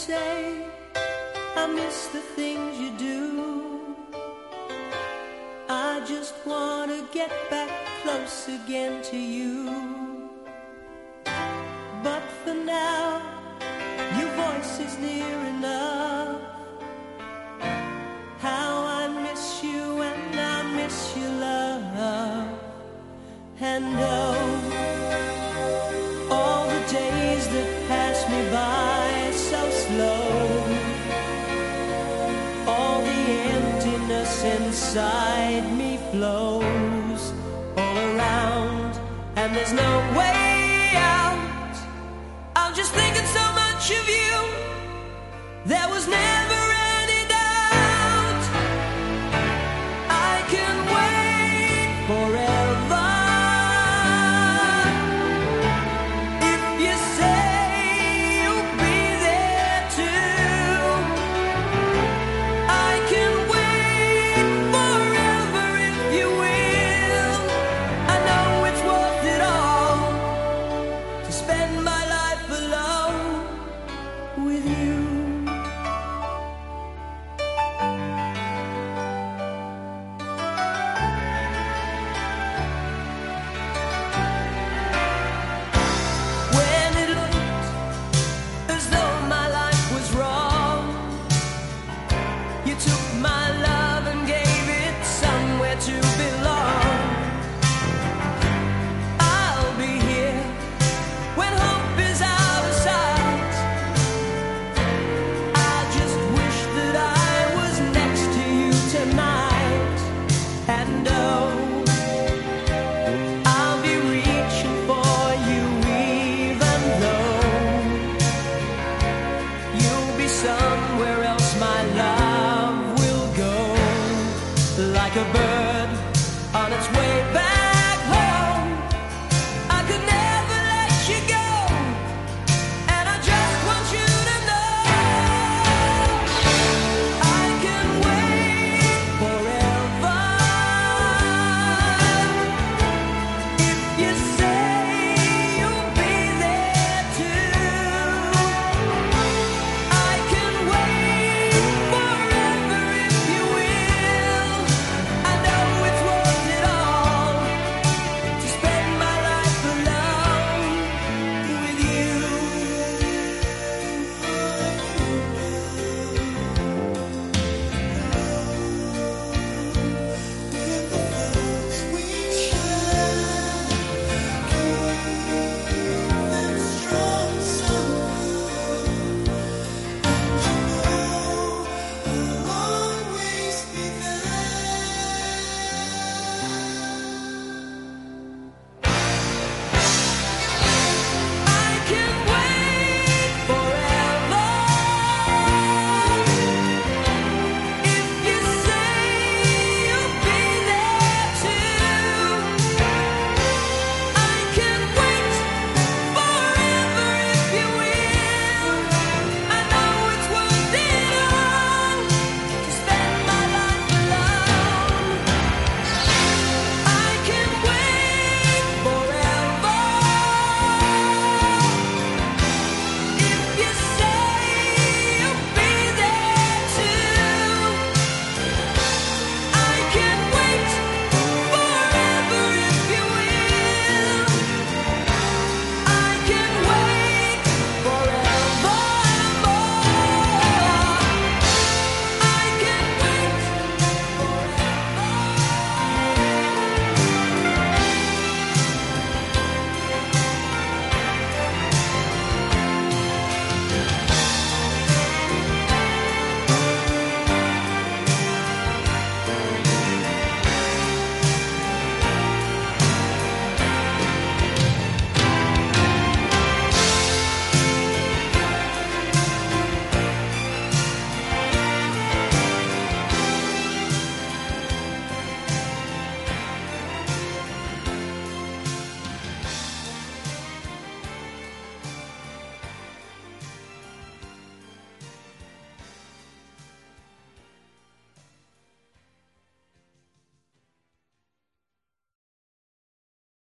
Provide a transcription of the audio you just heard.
say I miss the things you do. I just want to get back close again to you. But for now, your voice is near enough. How I miss you and I miss your love. And oh, all the days that pass me by so slow. All the emptiness inside me flows all around, and there's no way out. I'm just thinking so much of you. There was never any doubt. I can wait forever. If you say you'll be there too, I can wait forever if you will. I know it's worth it all to spend my life alone with you.